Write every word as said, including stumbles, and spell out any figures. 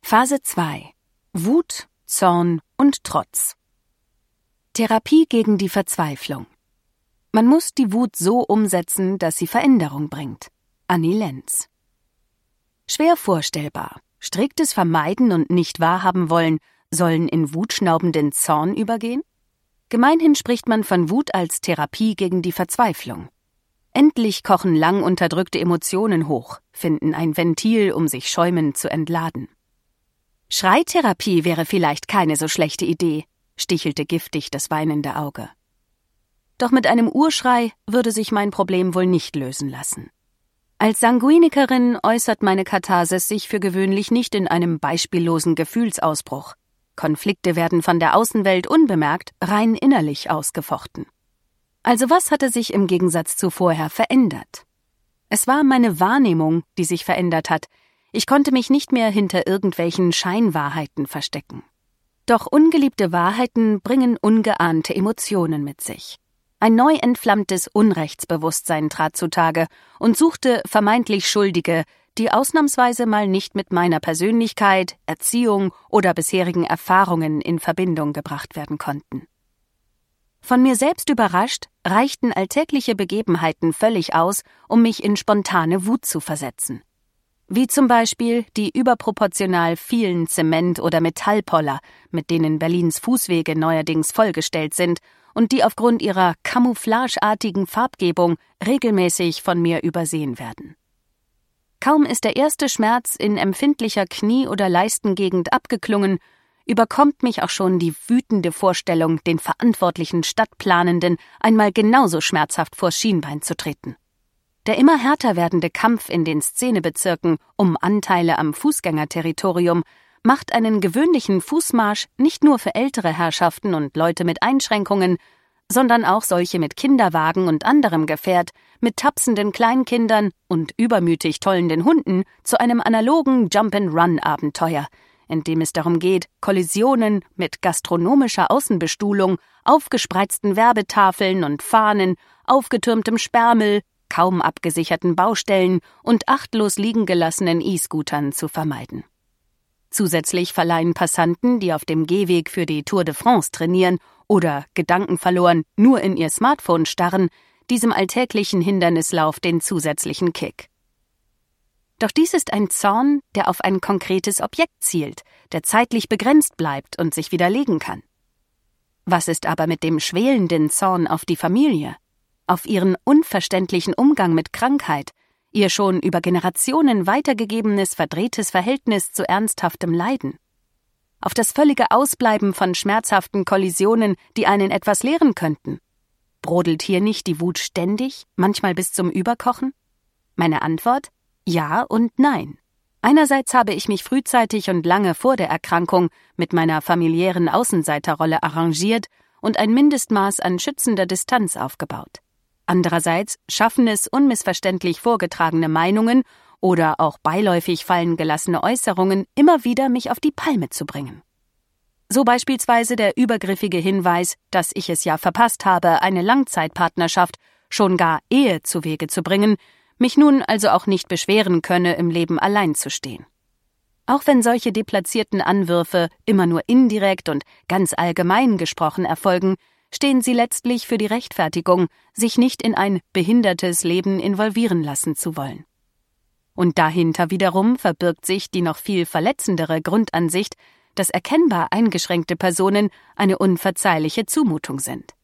Phase zwei. Wut, Zorn und Trotz. Therapie gegen die Verzweiflung. Man muss die Wut so umsetzen, dass sie Veränderung bringt. Annie Lenz. Schwer vorstellbar. Striktes Vermeiden und nicht wahrhaben wollen sollen in wutschnaubenden Zorn übergehen? Gemeinhin spricht man von Wut als Therapie gegen die Verzweiflung. Endlich kochen lang unterdrückte Emotionen hoch, finden ein Ventil, um sich schäumend zu entladen. Schreitherapie wäre vielleicht keine so schlechte Idee, stichelte giftig das weinende Auge. Doch mit einem Urschrei würde sich mein Problem wohl nicht lösen lassen. Als Sanguinikerin äußert meine Katharsis sich für gewöhnlich nicht in einem beispiellosen Gefühlsausbruch. Konflikte werden von der Außenwelt unbemerkt rein innerlich ausgefochten. Also was hatte sich im Gegensatz zu vorher verändert? Es war meine Wahrnehmung, die sich verändert hat. Ich konnte mich nicht mehr hinter irgendwelchen Scheinwahrheiten verstecken. Doch ungeliebte Wahrheiten bringen ungeahnte Emotionen mit sich. Ein neu entflammtes Unrechtsbewusstsein trat zutage und suchte vermeintlich Schuldige, die ausnahmsweise mal nicht mit meiner Persönlichkeit, Erziehung oder bisherigen Erfahrungen in Verbindung gebracht werden konnten. Von mir selbst überrascht, reichten alltägliche Begebenheiten völlig aus, um mich in spontane Wut zu versetzen. Wie zum Beispiel die überproportional vielen Zement- oder Metallpoller, mit denen Berlins Fußwege neuerdings vollgestellt sind und die aufgrund ihrer camouflageartigen Farbgebung regelmäßig von mir übersehen werden. Kaum ist der erste Schmerz in empfindlicher Knie- oder Leistengegend abgeklungen, überkommt mich auch schon die wütende Vorstellung, den verantwortlichen Stadtplanenden einmal genauso schmerzhaft vors Schienbein zu treten. Der immer härter werdende Kampf in den Szenebezirken um Anteile am Fußgängerterritorium macht einen gewöhnlichen Fußmarsch nicht nur für ältere Herrschaften und Leute mit Einschränkungen, sondern auch solche mit Kinderwagen und anderem Gefährt, mit tapsenden Kleinkindern und übermütig tollenden Hunden zu einem analogen Jump-and-Run-Abenteuer, in dem es darum geht, Kollisionen mit gastronomischer Außenbestuhlung, aufgespreizten Werbetafeln und Fahnen, aufgetürmtem Sperrmüll, kaum abgesicherten Baustellen und achtlos liegen gelassenen E-Scootern zu vermeiden. Zusätzlich verleihen Passanten, die auf dem Gehweg für die Tour de France trainieren oder gedankenverloren nur in ihr Smartphone starren, diesem alltäglichen Hindernislauf den zusätzlichen Kick. Doch dies ist ein Zorn, der auf ein konkretes Objekt zielt, der zeitlich begrenzt bleibt und sich widerlegen kann. Was ist aber mit dem schwelenden Zorn auf die Familie, auf ihren unverständlichen Umgang mit Krankheit, ihr schon über Generationen weitergegebenes verdrehtes Verhältnis zu ernsthaftem Leiden? Auf das völlige Ausbleiben von schmerzhaften Kollisionen, die einen etwas lehren könnten? Brodelt hier nicht die Wut ständig, manchmal bis zum Überkochen? Meine Antwort? Ja und nein. Einerseits habe ich mich frühzeitig und lange vor der Erkrankung mit meiner familiären Außenseiterrolle arrangiert und ein Mindestmaß an schützender Distanz aufgebaut. Andererseits schaffen es unmissverständlich vorgetragene Meinungen oder auch beiläufig fallen gelassene Äußerungen immer wieder, mich auf die Palme zu bringen. So beispielsweise der übergriffige Hinweis, dass ich es ja verpasst habe, eine Langzeitpartnerschaft, schon gar Ehe zuwege zu bringen, mich nun also auch nicht beschweren könne, im Leben allein zu stehen. Auch wenn solche deplatzierten Anwürfe immer nur indirekt und ganz allgemein gesprochen erfolgen, stehen sie letztlich für die Rechtfertigung, sich nicht in ein behindertes Leben involvieren lassen zu wollen. Und dahinter wiederum verbirgt sich die noch viel verletzendere Grundansicht, dass erkennbar eingeschränkte Personen eine unverzeihliche Zumutung sind.